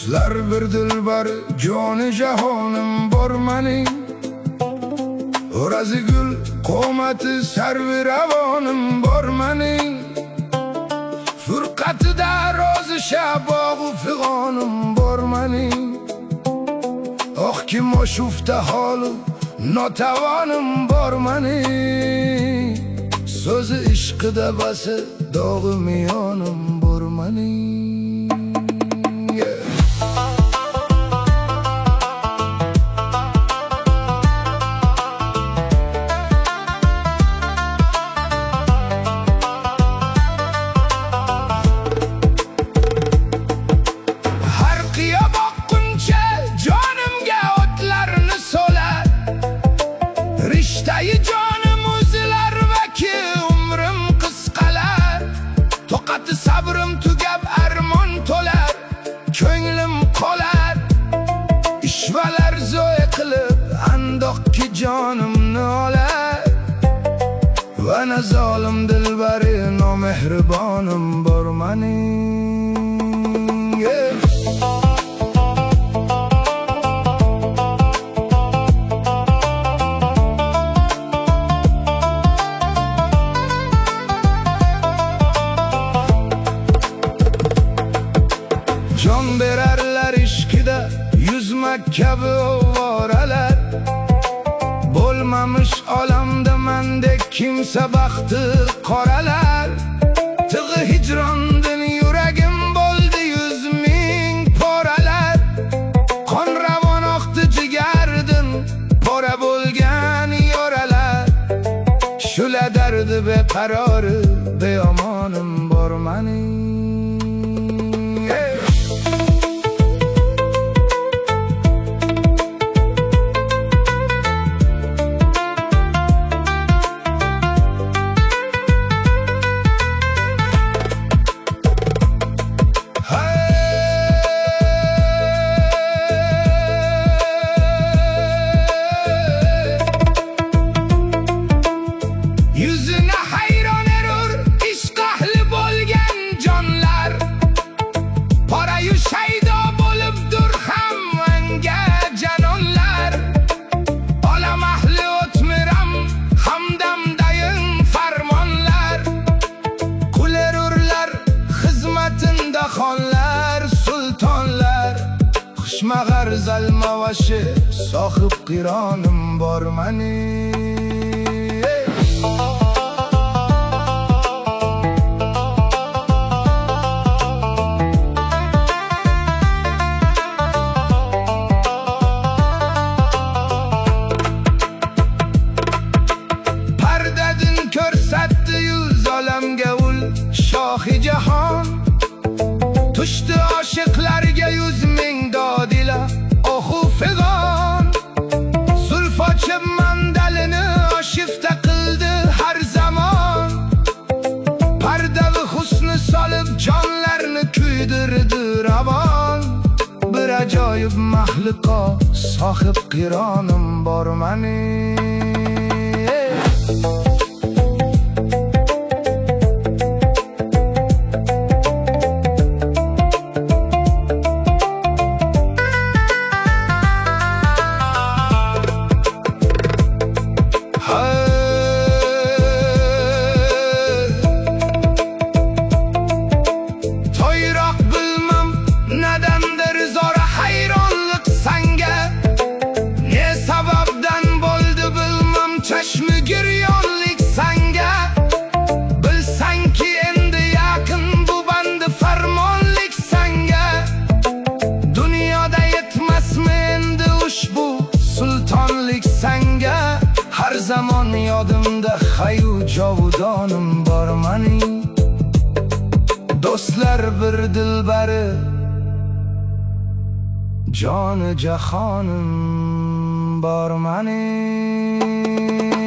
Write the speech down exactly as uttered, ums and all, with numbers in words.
Do'stlar bir dilbar joni jahonim bor mening, o'razi gul qomati sarvi ravonim bor mening, furqatida rozi shabog'u fig'onim bor mening. Oh kim oshufta holu notavonim bor mening, so'zi ishqida basi dog'i miyonim bor mening. Rishtayi jonim uzilar va ki umrim qisqalar, toqati sabrim tugab armon to'lar, ko'nglim qolar ishvalar zo'y qilib andoqki jonimni olar. Va nazolim dilbari nomehribonim bor mening, yeah. Jon berarlar ishqida yuzmak kabi ovoralar, bo'lmamish olamda mendek kimsa baxti qoralar. Tig'i hijrondin yuragim bo'ldi yuz ming poralar, qon ravon oqdi jigardin pora bo'lgan yoralar. Shula dardi beqarori beomonim bor mening. Yüzüne hayron erur ishq ahli bo'lgan jonlar, parayu shaydo bo'libdir hammanga janonlar. Olam ahli o'tmiram hamdamdayin farmonlar, qulerurlar xizmatinda xonlar sultonlar. Xushmag'ar zalmavashi sohib qironim bor mening. Ko'rsatdi yuz olamga ul shohi jahon, tushdi oshiqlarga yuz ming dodila ohu fig'on. Zulf ochib mandalini oshifta qildi har zamon, pardavi husni solib jonlarni kuydirdi ravon. Bir ajoyib mahliqo sohib qironim bor mening. Toyroq bilmam nedandir zora hayronlik sanga, ne sababdan bo'ldi bilmam chashmi giryonlik sanga. Bilsanki endi yaqin bu bandi farmonlik sanga, dunyoda yetmasmi endi ushbu sultonlik sanga. Har zamon yodimda hayu jovudonim bor mening, do'stlar bir dilbari joni jahonim bor mening.